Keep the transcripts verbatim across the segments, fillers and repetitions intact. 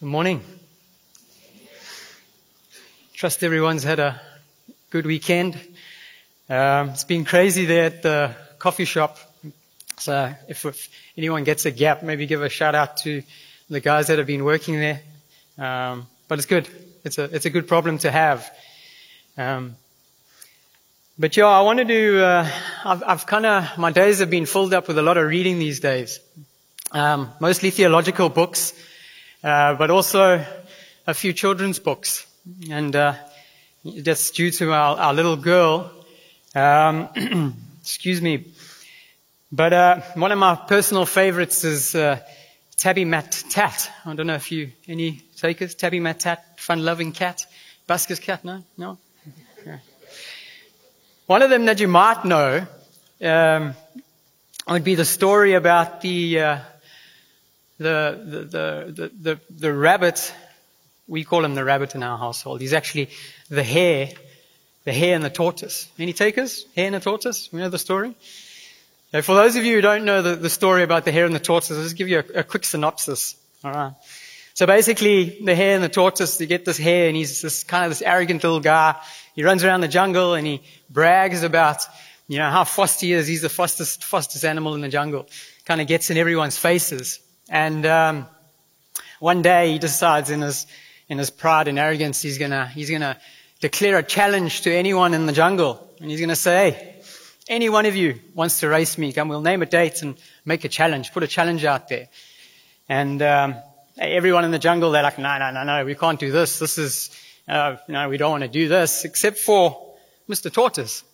Good morning. Trust everyone's had a good weekend. Um, it's been crazy there at the coffee shop. So if, if anyone gets a gap, maybe give a shout out to the guys that have been working there. Um, but it's good. It's a it's a good problem to have. Um, but yeah, I wanted to. Uh, I've, I've kind of my days have been filled up with a lot of reading these days. Um, mostly theological books. Uh, but also a few children's books. And uh, that's due to our, our little girl. Um, excuse me. But uh, one of my personal favorites is uh, Tabby Mat Tat. I don't know if you, any takers? Tabby Mat Tat, fun-loving cat. Busker's cat, no? No? Okay. One of them that you might know um, would be the story about the... Uh, The, the, the, the, the rabbit, we call him the rabbit in our household. He's actually the hare, the hare and the tortoise. Any takers? Hare and the tortoise? You know the story? So for those of you who don't know the, the story about the hare and the tortoise, I'll just give you a, a quick synopsis. Alright. So basically, the hare and the tortoise, you get this hare and he's this kind of this arrogant little guy. He runs around the jungle and he brags about, you know, how fast he is. He's the fastest, fastest animal in the jungle. Kind of gets in everyone's faces. And um, one day he decides, in his in his pride and arrogance, he's gonna he's gonna declare a challenge to anyone in the jungle, and he's gonna say, "Hey, any one of you wants to race me? Come, we'll name a date and make a challenge. Put a challenge out there." And um, everyone in the jungle, they're like, "No, no, no, no, we can't do this. This is uh, no, we don't want to do this," except for Mister Tortoise.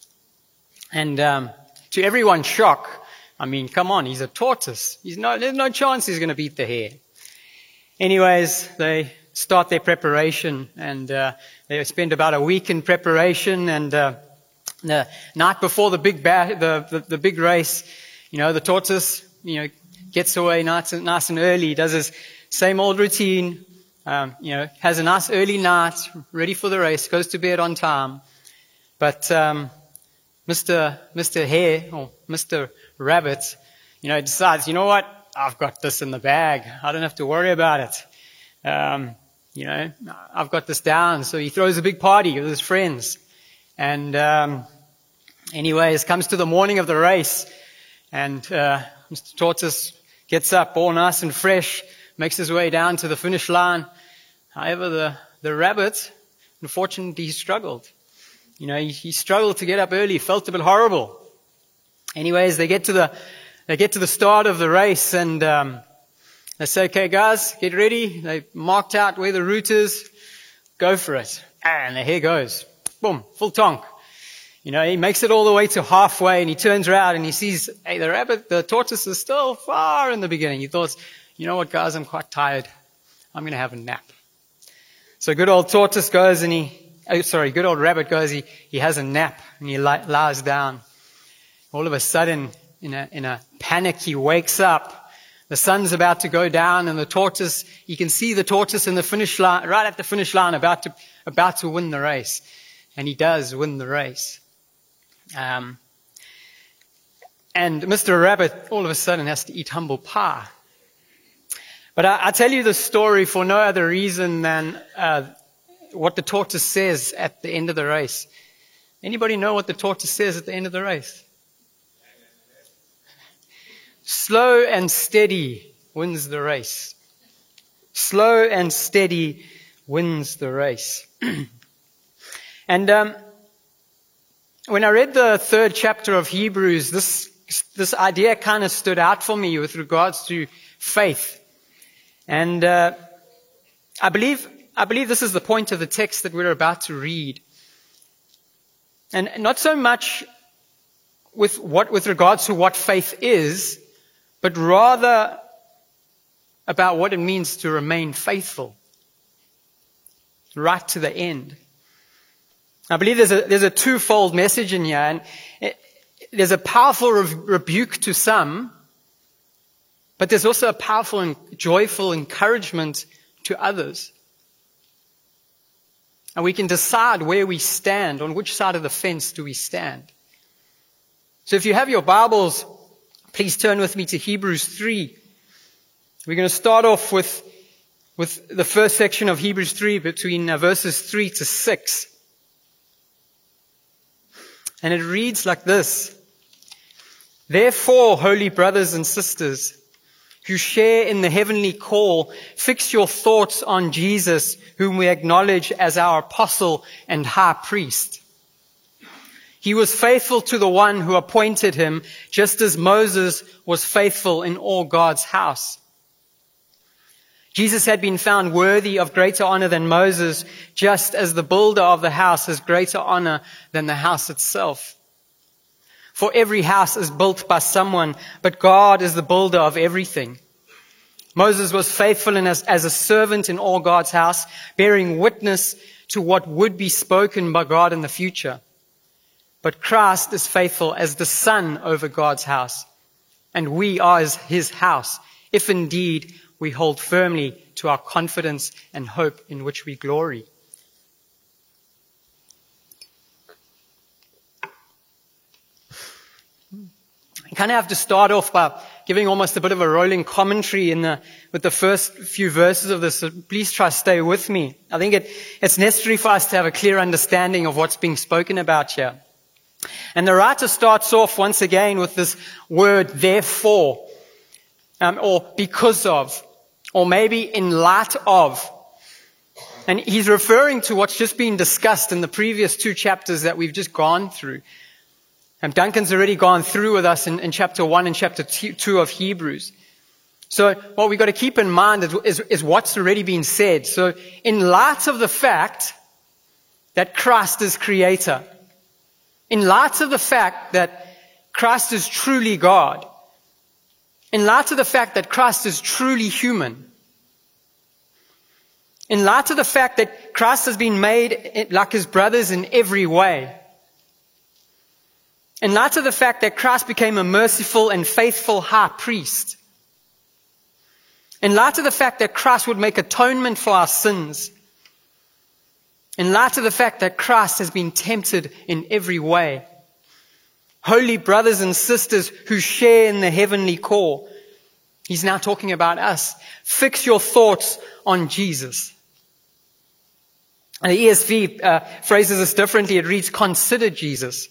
And um, to everyone's shock, I mean, come on, he's a tortoise. He's no, there's no chance he's going to beat the hare. Anyways, they start their preparation, and uh, they spend about a week in preparation. And uh, the night before the big ba- the, the the big race, you know, the tortoise, you know, gets away nice and nice and early. Does his same old routine. Um, you know, has a nice early night, ready for the race. Goes to bed on time. But um, Mister Mister Hare or Mister Rabbit, you know, decides, you know what, I've got this in the bag. I don't have to worry about it. Um, you know, I've got this down. So he throws a big party with his friends. And um, anyways, comes to the morning of the race. And uh, Mister Tortoise gets up all nice and fresh, makes his way down to the finish line. However, the, the rabbit, unfortunately, he struggled. You know, he, he struggled to get up early, felt a bit horrible. Anyways, they get to the, they get to the start of the race and, um, they say, "Okay, guys, get ready." They marked out where the route is. Go for it. And the hare goes. Boom, full tonk. You know, he makes it all the way to halfway and he turns around and he sees, hey, the rabbit, the tortoise is still far in the beginning. He thought, you know what, guys, I'm quite tired. I'm going to have a nap. So good old tortoise goes and he, oh, sorry, good old rabbit goes, he, he has a nap and he li- lies down. All of a sudden, in a, in a panic, he wakes up. The sun's about to go down and the tortoise, you can see the tortoise in the finish line, right at the finish line, about to, about to win the race. And he does win the race. Um, and Mister Rabbit all of a sudden has to eat humble pie. But I, I tell you this story for no other reason than uh, what the tortoise says at the end of the race. Anybody know what the tortoise says at the end of the race? Slow and steady wins the race. Slow and steady wins the race. And um, when I read the third chapter of Hebrews, this this idea kind of stood out for me with regards to faith. And uh, I believe I believe this is the point of the text that we're about to read. And not so much with what with regards to what faith is, but rather about what it means to remain faithful right to the end. I believe there's a there's a twofold message in here, and it, there's a powerful re- rebuke to some, but there's also a powerful and joyful encouragement to others. And we can decide where we stand, on which side of the fence do we stand. So if you have your Bibles, please turn with me to Hebrews three. We're going to start off with with the first section of Hebrews three, between uh, verses three to six. And it reads like this: Therefore, holy brothers and sisters, who share in the heavenly call, fix your thoughts on Jesus, whom we acknowledge as our apostle and high priest. He was faithful to the one who appointed him, just as Moses was faithful in all God's house. Jesus had been found worthy of greater honor than Moses, just as the builder of the house has greater honor than the house itself. For every house is built by someone, but God is the builder of everything. Moses was faithful in as, as a servant in all God's house, bearing witness to what would be spoken by God in the future. But Christ is faithful as the son over God's house, and we are as his house, if indeed we hold firmly to our confidence and hope in which we glory. I kind of have to start off by giving almost a bit of a rolling commentary in the, with the first few verses of this. So please try to stay with me. I think it, it's necessary for us to have a clear understanding of what's being spoken about here. And the writer starts off once again with this word, therefore, um, or because of, or maybe in light of. And he's referring to what's just been discussed in the previous two chapters that we've just gone through. And Duncan's already gone through with us in, in chapter one and chapter two of Hebrews. So what we've got to keep in mind is, is, is what's already been said. So in light of the fact that Christ is creator, in light of the fact that Christ is truly God, in light of the fact that Christ is truly human, in light of the fact that Christ has been made like his brothers in every way, in light of the fact that Christ became a merciful and faithful high priest, in light of the fact that Christ would make atonement for our sins, in light of the fact that Christ has been tempted in every way, holy brothers and sisters who share in the heavenly call, he's now talking about us. Fix your thoughts on Jesus. And the E S V uh, phrases this differently. It reads, consider Jesus.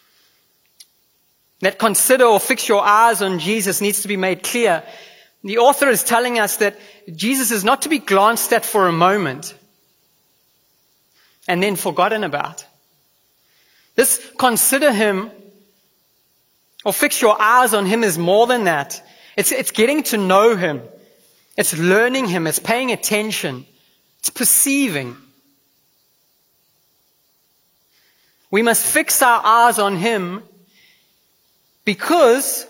That consider or fix your eyes on Jesus needs to be made clear. The author is telling us that Jesus is not to be glanced at for a moment and then forgotten about. This consider him or fix your eyes on him is more than that. It's, it's getting to know him. It's learning him. It's paying attention. It's perceiving. We must fix our eyes on him because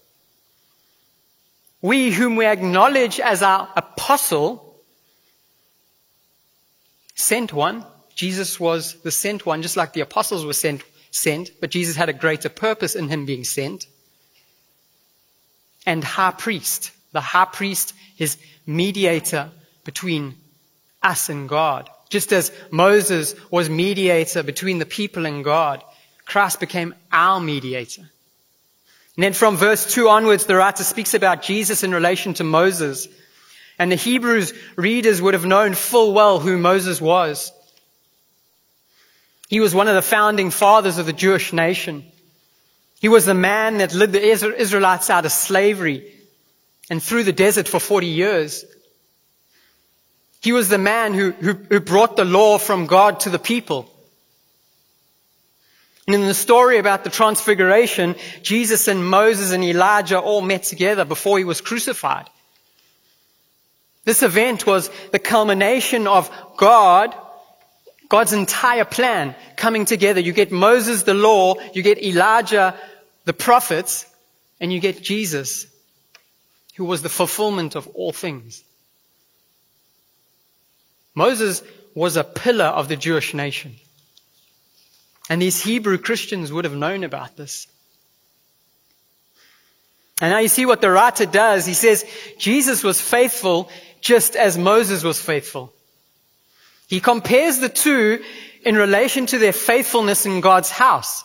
we whom we acknowledge as our apostle, sent one. Jesus was the sent one, just like the apostles were sent, sent, but Jesus had a greater purpose in him being sent. And high priest. The high priest is mediator between us and God. Just as Moses was mediator between the people and God, Christ became our mediator. And then from verse two onwards, the writer speaks about Jesus in relation to Moses. And the Hebrews readers would have known full well who Moses was. He was one of the founding fathers of the Jewish nation. He was the man that led the Israelites out of slavery and through the desert for forty years. He was the man who, who, who brought the law from God to the people. And in the story about the transfiguration, Jesus and Moses and Elijah all met together before he was crucified. This event was the culmination of God, God's entire plan coming together. You get Moses, the law, you get Elijah, the prophets, and you get Jesus, who was the fulfillment of all things. Moses was a pillar of the Jewish nation. And these Hebrew Christians would have known about this. And now you see what the writer does. He says, Jesus was faithful just as Moses was faithful. He compares the two in relation to their faithfulness in God's house.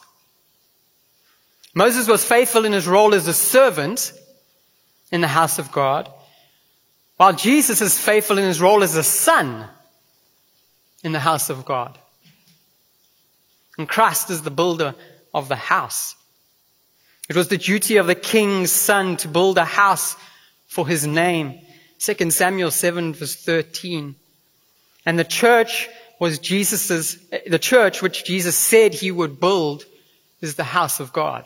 Moses was faithful in his role as a servant in the house of God, while Jesus is faithful in his role as a son in the house of God. And Christ is the builder of the house. It was the duty of the king's son to build a house for his name. Second Samuel seven verse thirteen. And the church was Jesus's, the church which Jesus said he would build is the house of God.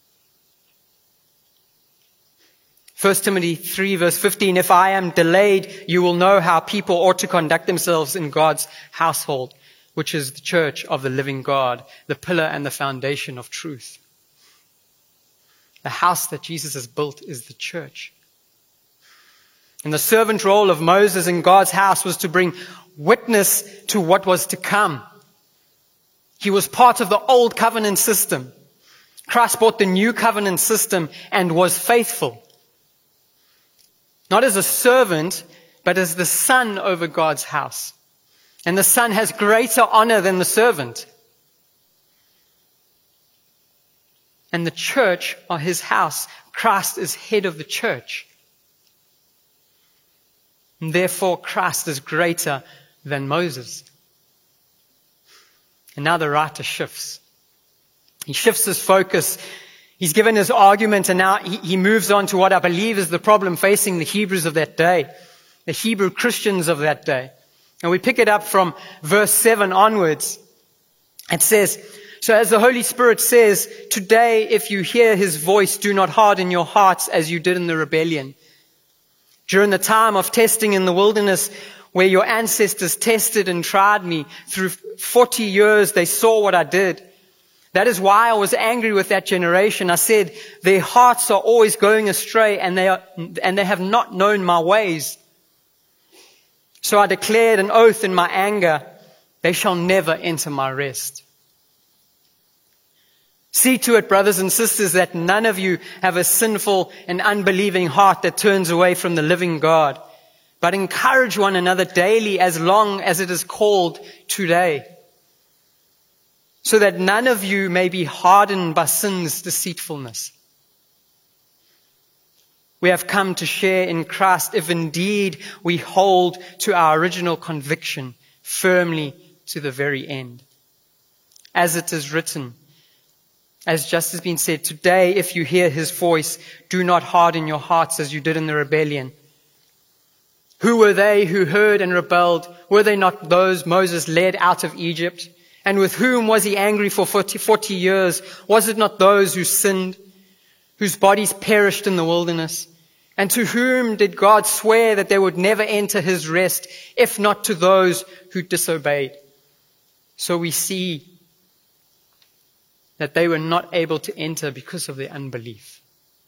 First Timothy three verse fifteen, if I am delayed, you will know how people ought to conduct themselves in God's household, which is the church of the living God, the pillar and the foundation of truth. The house that Jesus has built is the church. And the servant role of Moses in God's house was to bring witness to what was to come. He was part of the old covenant system. Christ brought the new covenant system and was faithful. Not as a servant, but as the son over God's house. And the son has greater honor than the servant. And the church are his house. Christ is head of the church. And therefore Christ is greater than Moses. And now the writer shifts. He shifts his focus. He's given his argument, and now he, he moves on to what I believe is the problem facing the Hebrews of that day, the Hebrew Christians of that day. And we pick it up from verse seven onwards. It says, so as the Holy Spirit says, today if you hear his voice, do not harden your hearts as you did in the rebellion. During the time of testing in the wilderness, where your ancestors tested and tried me, through forty years they saw what I did. That is why I was angry with that generation. I said, their hearts are always going astray, and they are, and they have not known my ways. So I declared an oath in my anger, they shall never enter my rest. See to it, brothers and sisters, that none of you have a sinful and unbelieving heart that turns away from the living God, but encourage one another daily as long as it is called today, so that none of you may be hardened by sin's deceitfulness. We have come to share in Christ if indeed we hold to our original conviction firmly to the very end. As it is written, as just has been said, today if you hear his voice, do not harden your hearts as you did in the rebellion. Who were they who heard and rebelled? Were they not those Moses led out of Egypt? And with whom was he angry for forty, forty years? Was it not those who sinned, whose bodies perished in the wilderness? And to whom did God swear that they would never enter his rest, if not to those who disobeyed? So we see that they were not able to enter because of their unbelief.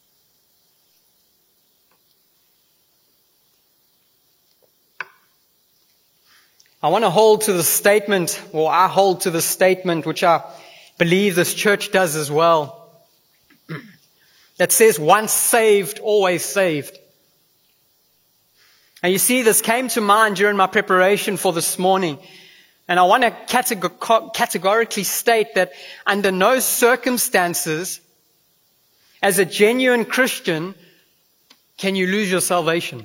I want to hold to the statement, or I hold to the statement, which I believe this church does as well, that says, once saved, always saved. And you see, this came to mind during my preparation for this morning. And I want to categor- categorically state that under no circumstances, as a genuine Christian, can you lose your salvation.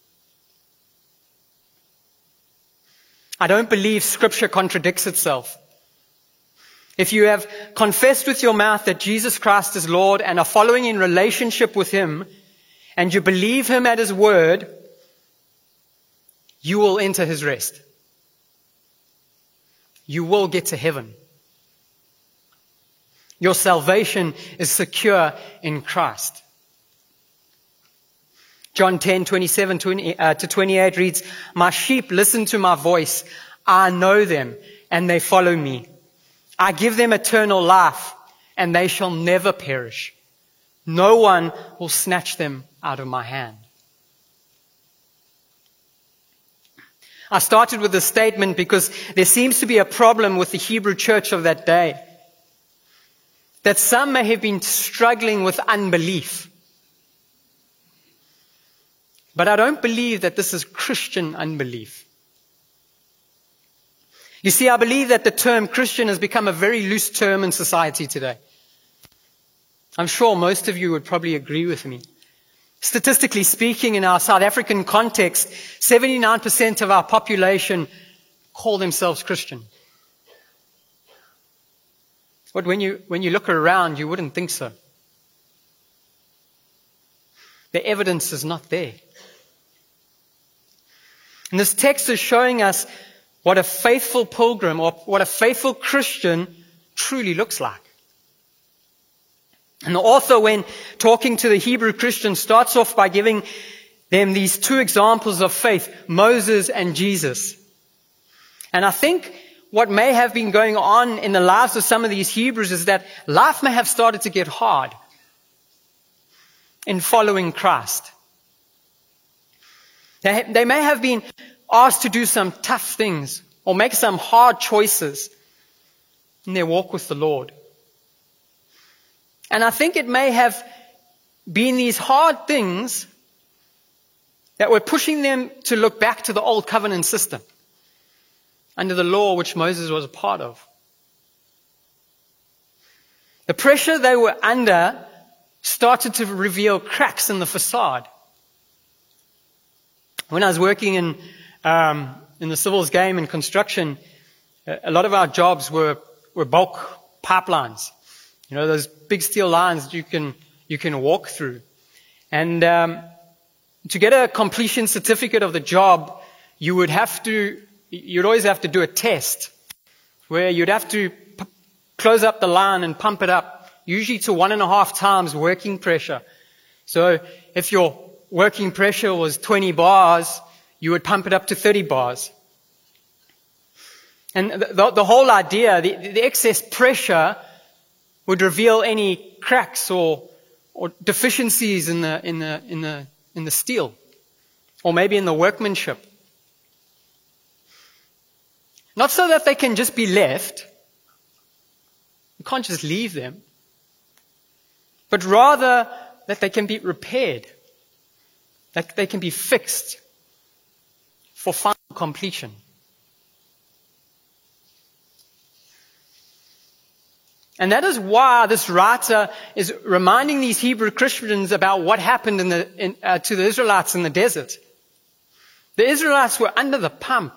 I don't believe Scripture contradicts itself. If you have confessed with your mouth that Jesus Christ is Lord and are following in relationship with him, and you believe him at his word, you will enter his rest. You will get to heaven. Your salvation is secure in Christ. John ten, twenty-seven to twenty-eight reads, my sheep listen to my voice. I know them and they follow me. I give them eternal life and they shall never perish. No one will snatch them out of my hand. I started with this statement because there seems to be a problem with the Hebrew church of that day. That some may have been struggling with unbelief. But I don't believe that this is Christian unbelief. You see, I believe that the term Christian has become a very loose term in society today. I'm sure most of you would probably agree with me. Statistically speaking, in our South African context, seventy-nine percent of our population call themselves Christian. But when you, when you look around, you wouldn't think so. The evidence is not there. And this text is showing us what a faithful pilgrim or what a faithful Christian truly looks like. And the author, when talking to the Hebrew Christians, starts off by giving them these two examples of faith, Moses and Jesus. And I think what may have been going on in the lives of some of these Hebrews is that life may have started to get hard in following Christ. They, they may have been asked to do some tough things or make some hard choices in their walk with the Lord. And I think it may have been these hard things that were pushing them to look back to the old covenant system under the law which Moses was a part of. The pressure they were under started to reveal cracks in the facade. When I was working in um, in the civils game in construction, a lot of our jobs were, were bulk pipelines. You know, those big steel lines that you can you can walk through. And um, to get a completion certificate of the job, you would have to You'd always have to do a test where you'd have to p- close up the line and pump it up, usually to one and a half times working pressure. So if your working pressure was twenty bars, you would pump it up to thirty bars. And the, the, the whole idea, the, the excess pressure would reveal any cracks or, or deficiencies in the, in the, in the, in the steel, or maybe in the workmanship. Not so that they can just be left. You can't just leave them. But rather that they can be repaired. That they can be fixed for final completion. And that is why this writer is reminding these Hebrew Christians about what happened in the, in, uh, to the Israelites in the desert. The Israelites were under the pump,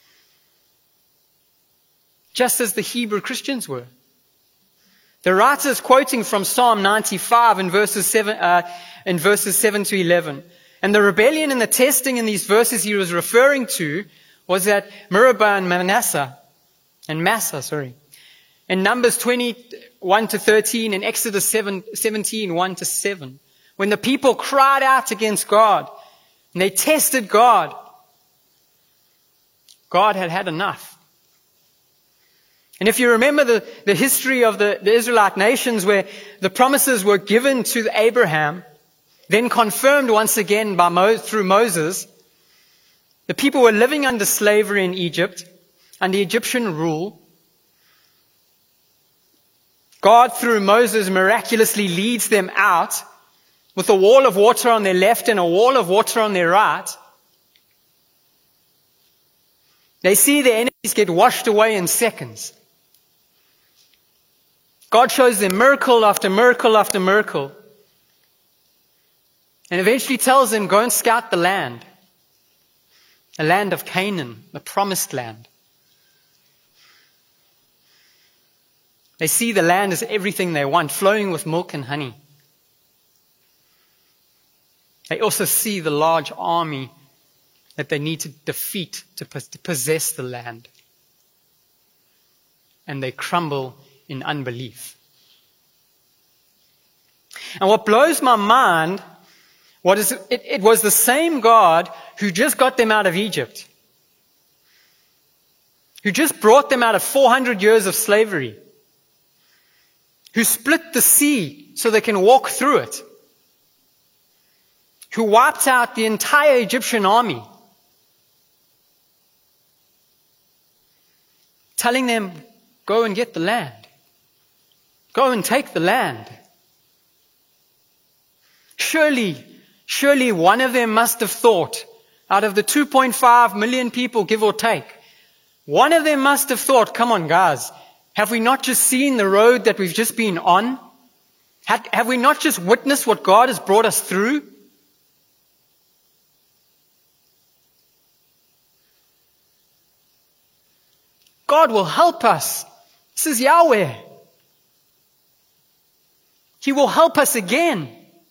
just as the Hebrew Christians were. The writer is quoting from Psalm ninety-five in verses seven, uh, in verses seven to eleven. And the rebellion and the testing in these verses he was referring to was at Meribah and Manasseh, and Massa, sorry. In Numbers twenty-one to thirteen, and Exodus seventeen, one to seven. When the people cried out against God, and they tested God, God had had enough. And if you remember the, the history of the, the Israelite nations where the promises were given to Abraham, then confirmed once again by Mo, through Moses, the people were living under slavery in Egypt, under Egyptian rule. God, through Moses, miraculously leads them out with a wall of water on their left and a wall of water on their right. They see their enemies get washed away in seconds. God shows them miracle after miracle after miracle. And eventually tells them, go and scout the land. The land of Canaan, the promised land. They see the land as everything they want, flowing with milk and honey. They also see the large army that they need to defeat to possess the land. And they crumble in unbelief. And what blows my mind, what is it, it was the same God who just got them out of Egypt, who just brought them out of four hundred years of slavery, who split the sea so they can walk through it, who wiped out the entire Egyptian army, telling them, go and get the land. Go and take the land. Surely, surely one of them must have thought, out of the two point five million people, give or take, one of them must have thought, come on guys, have we not just seen the road that we've just been on? Have we not just witnessed what God has brought us through? God will help us. This is Yahweh. He will help us again.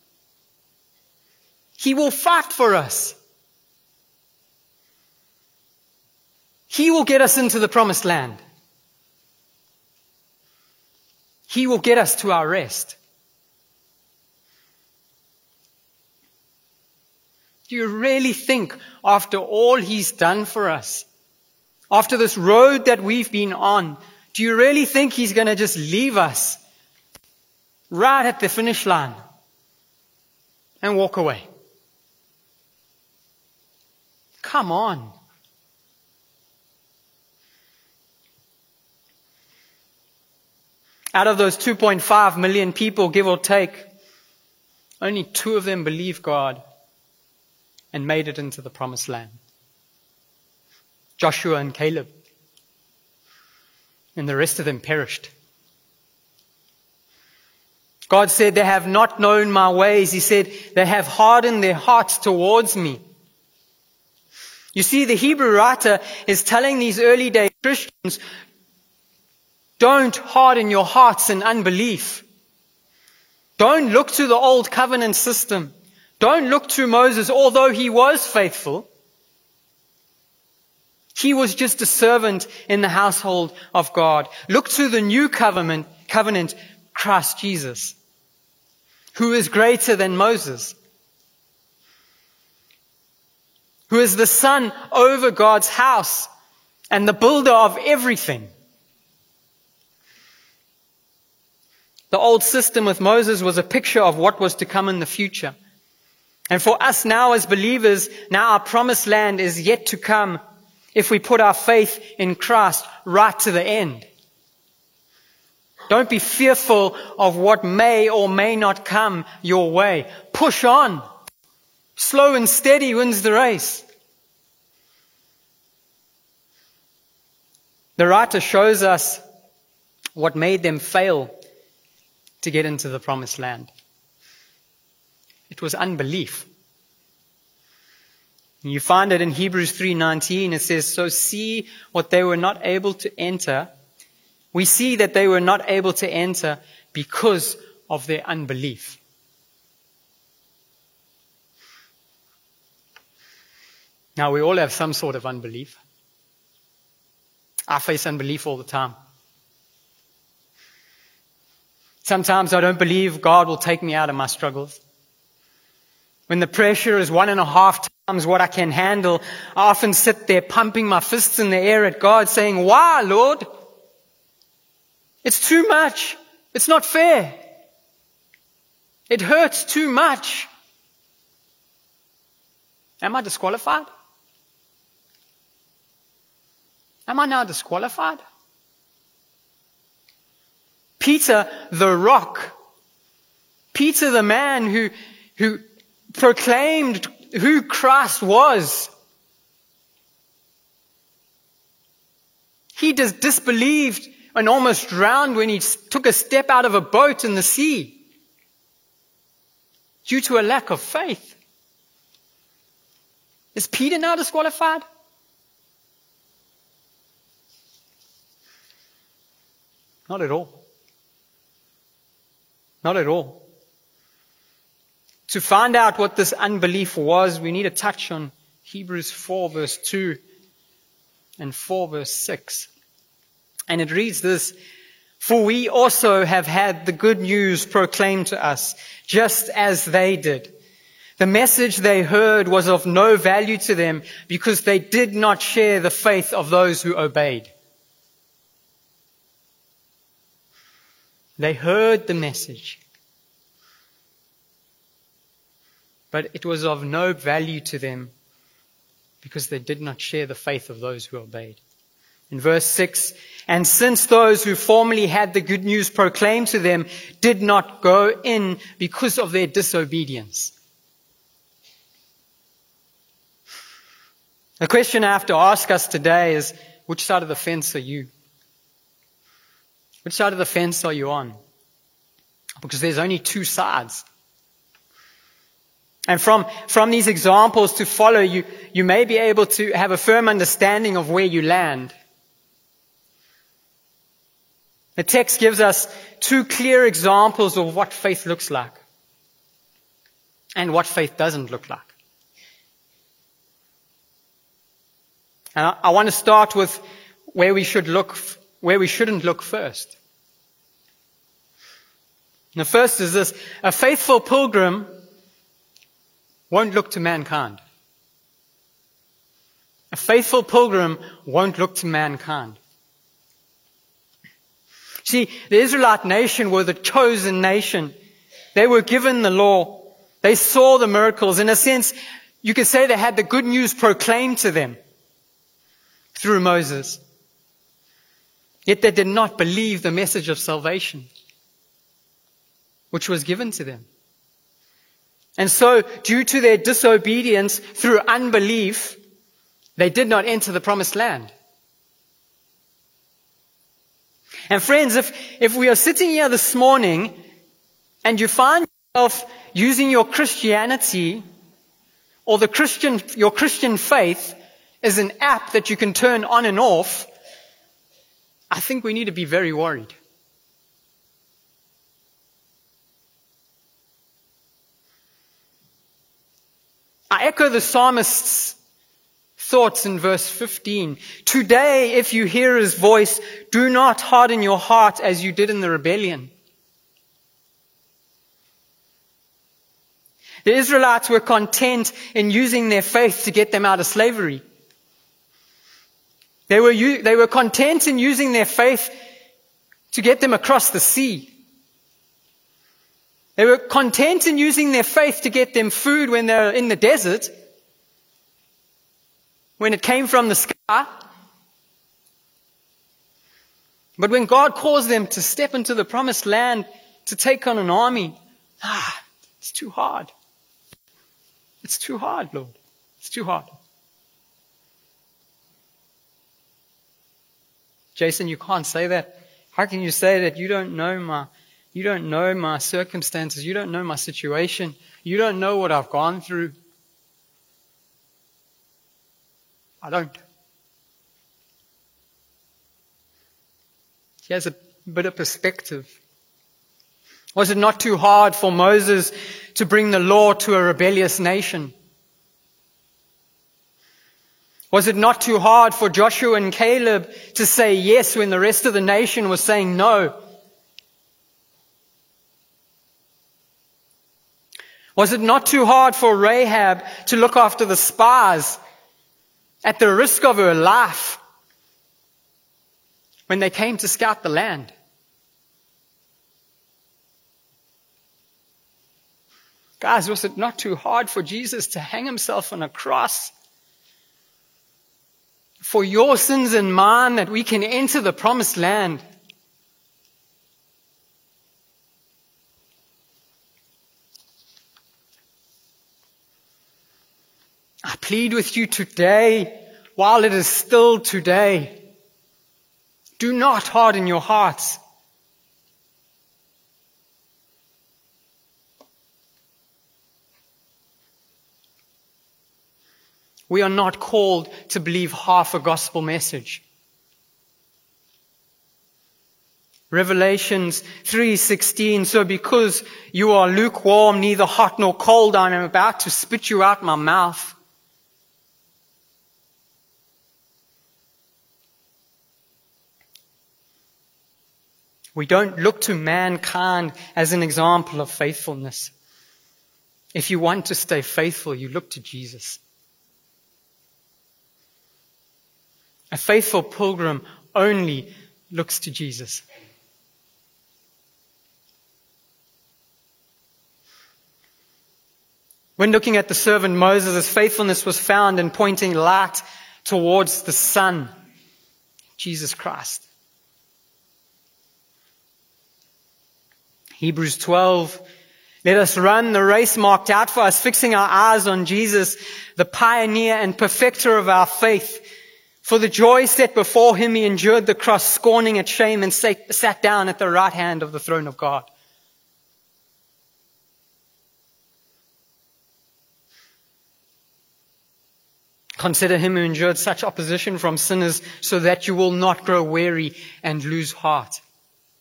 He will fight for us. He will get us into the promised land. He will get us to our rest. Do you really think after all He's done for us, after this road that we've been on, do you really think He's going to just leave us right at the finish line and walk away? Come on. Out of those two point five million people, give or take, only two of them believed God and made it into the promised land. Joshua and Caleb. And the rest of them perished. God said, they have not known my ways. He said, they have hardened their hearts towards me. You see, the Hebrew writer is telling these early day Christians, don't harden your hearts in unbelief. Don't look to the old covenant system. Don't look to Moses, although he was faithful. He was just a servant in the household of God. Look to the new covenant, covenant, Christ Jesus, who is greater than Moses, who is the son over God's house and the builder of everything. The old system with Moses was a picture of what was to come in the future. And for us now as believers, now our promised land is yet to come if we put our faith in Christ right to the end. Don't be fearful of what may or may not come your way. Push on. Slow and steady wins the race. The writer shows us what made them fail to get into the promised land. It was unbelief. You find it in Hebrews three nineteen. It says, so see what they were not able to enter. We see that they were not able to enter because of their unbelief. Now, we all have some sort of unbelief. I face unbelief all the time. Sometimes I don't believe God will take me out of my struggles. When the pressure is one and a half times what I can handle, I often sit there pumping my fists in the air at God saying, why, Lord? It's too much. It's not fair. It hurts too much. Am I disqualified? Am I now disqualified? Peter, the rock. Peter, the man who, who proclaimed who Christ was. He just disbelieved and almost drowned when he took a step out of a boat in the sea due to a lack of faith. Is Peter now disqualified? Not at all. Not at all. To find out what this unbelief was, we need to touch on Hebrews four verse two and four verse six. And it reads this, for we also have had the good news proclaimed to us, just as they did. The message they heard was of no value to them because they did not share the faith of those who obeyed. They heard the message, but it was of no value to them because they did not share the faith of those who obeyed. In verse six, and since those who formerly had the good news proclaimed to them did not go in because of their disobedience. The question I have to ask us today is, which side of the fence are you? Which side of the fence are you on? Because there's only two sides. And from, from these examples to follow, you, you may be able to have a firm understanding of where you land. The text gives us two clear examples of what faith looks like and what faith doesn't look like. And I, I want to start with where we should look, where we shouldn't look first. And the first is this: a faithful pilgrim won't look to mankind. A faithful pilgrim won't look to mankind. See, the Israelite nation were the chosen nation. They were given the law. They saw the miracles. In a sense, you could say they had the good news proclaimed to them through Moses. Yet they did not believe the message of salvation, which was given to them. And so, due to their disobedience through unbelief, they did not enter the promised land. And friends, if, if we are sitting here this morning and you find yourself using your Christianity or the Christian, your Christian faith as an app that you can turn on and off, I think we need to be very worried. I echo the psalmist's thoughts in verse fifteen. Today, if you hear his voice, do not harden your heart as you did in the rebellion. The Israelites were content in using their faith to get them out of slavery. They were, they were content in using their faith to get them across the sea. They were content in using their faith to get them food when they were in the desert, when it came from the sky. But when God calls them to step into the promised land, to take on an army, ah, it's too hard. It's too hard, Lord. It's too hard. Jason, you can't say that. How can you say that? You don't know my, you don't know my circumstances. You don't know my situation. You don't know what I've gone through. I don't. He has a bit of perspective. Was it not too hard for Moses to bring the law to a rebellious nation? Was it not too hard for Joshua and Caleb to say yes when the rest of the nation was saying no? Was it not too hard for Rahab to look after the spies at the risk of her life when they came to scout the land? Guys, was it not too hard for Jesus to hang himself on a cross for your sins and mine, that we can enter the promised land? I plead with you today, while it is still today, do not harden your hearts. We are not called to believe half a gospel message. Revelations three sixteen, so because you are lukewarm, neither hot nor cold, I am about to spit you out my mouth. We don't look to mankind as an example of faithfulness. If you want to stay faithful, you look to Jesus. A faithful pilgrim only looks to Jesus. When looking at the servant Moses, his faithfulness was found in pointing light towards the Son, Jesus Christ. Hebrews twelve, let us run the race marked out for us, fixing our eyes on Jesus, the pioneer and perfecter of our faith. For the joy set before him, he endured the cross, scorning its shame, and sat, sat down at the right hand of the throne of God. Consider him who endured such opposition from sinners, so that you will not grow weary and lose heart.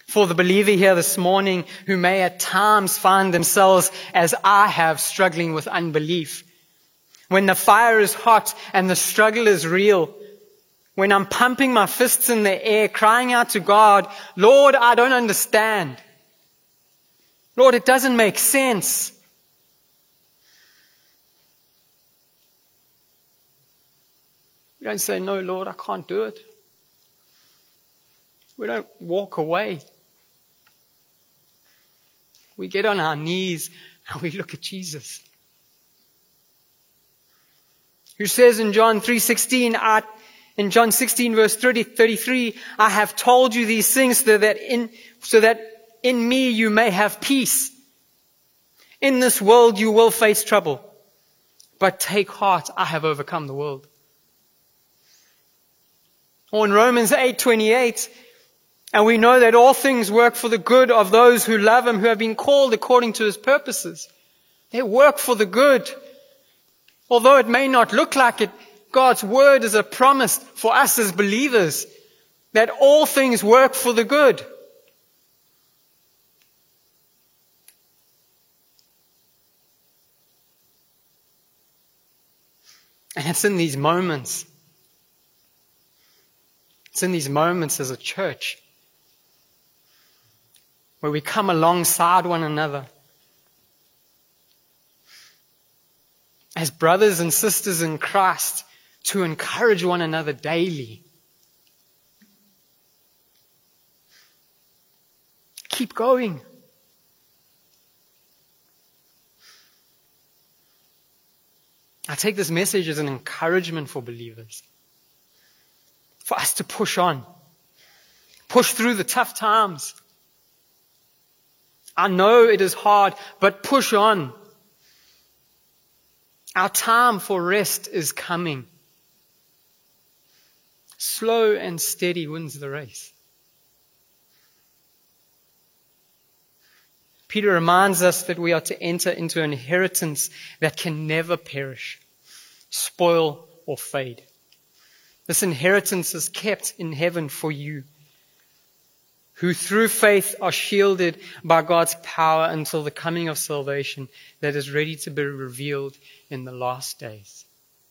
For the believer here this morning who may at times find themselves, as I have, struggling with unbelief. When the fire is hot and the struggle is real. When I'm pumping my fists in the air, crying out to God, Lord, I don't understand. Lord, it doesn't make sense. We don't say, no, Lord, I can't do it. We don't walk away. We get on our knees and we look at Jesus. Who says in John three sixteen, I, in John sixteen verse thirty, thirty-three, I have told you these things so that in, so that in me you may have peace. In this world you will face trouble, but take heart, I have overcome the world. Or in Romans eight twenty-eight, and we know that all things work for the good of those who love Him, who have been called according to His purposes. They work for the good. Although it may not look like it, God's word is a promise for us as believers that all things work for the good. And it's in these moments, it's in these moments as a church where we come alongside one another as brothers and sisters in Christ to encourage one another daily. Keep going. I take this message as an encouragement for believers. For us to push on. Push through the tough times. I know it is hard, but push on. Our time for rest is coming. Slow and steady wins the race. Peter reminds us that we are to enter into an inheritance that can never perish, spoil, or fade. This inheritance is kept in heaven for you, who through faith are shielded by God's power until the coming of salvation that is ready to be revealed in the last days.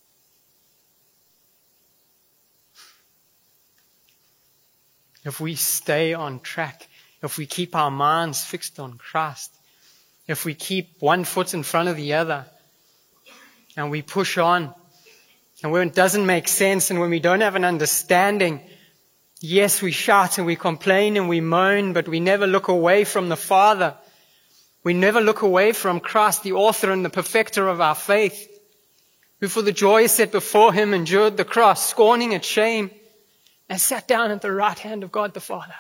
If we stay on track, if we keep our minds fixed on Christ, if we keep one foot in front of the other, and we push on, and when it doesn't make sense and when we don't have an understanding, yes, we shout and we complain and we moan, but we never look away from the Father. We never look away from Christ, the author and the perfecter of our faith, who for the joy set before Him endured the cross, scorning its shame, and sat down at the right hand of God the Father.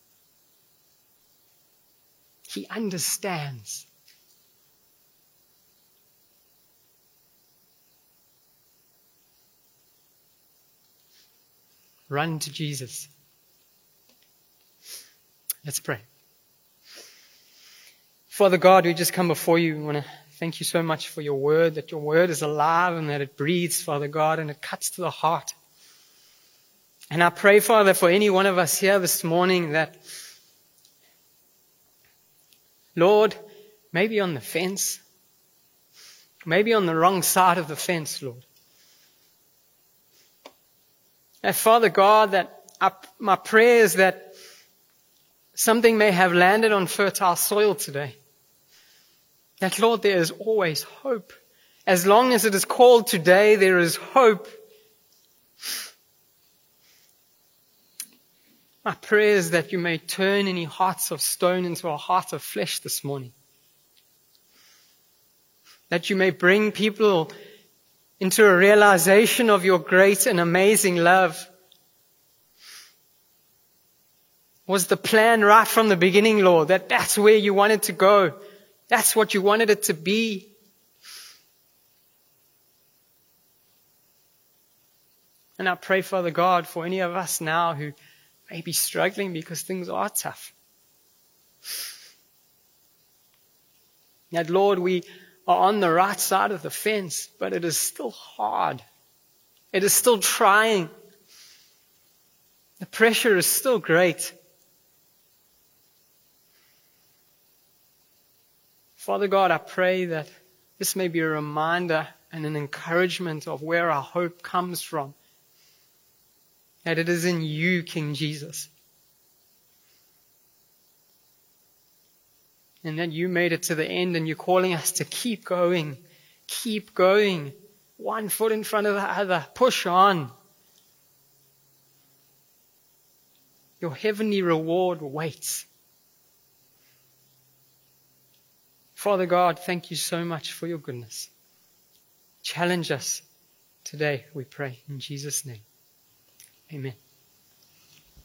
He understands. Run to Jesus. Let's pray. Father God, we just come before you. We want to thank you so much for your word, that your word is alive and that it breathes, Father God, and it cuts to the heart. And I pray, Father, for any one of us here this morning that, Lord, maybe on the fence, maybe on the wrong side of the fence, Lord. And Father God, that I, my prayer is that something may have landed on fertile soil today. That, Lord, there is always hope. As long as it is called today, there is hope. My prayer is that you may turn any hearts of stone into a heart of flesh this morning. That you may bring people into a realization of your great and amazing love. Was the plan right from the beginning, Lord, that that's where you wanted to go? That's what you wanted it to be. And I pray, Father God, for any of us now who may be struggling because things are tough. That, Lord, we are on the right side of the fence, but it is still hard. It is still trying. The pressure is still great. Father God, I pray that this may be a reminder and an encouragement of where our hope comes from. That it is in you, King Jesus. And that you made it to the end and you're calling us to keep going. Keep going. One foot in front of the other. Push on. Your heavenly reward waits. Father God, thank you so much for your goodness. Challenge us today, we pray, in Jesus' name. Amen.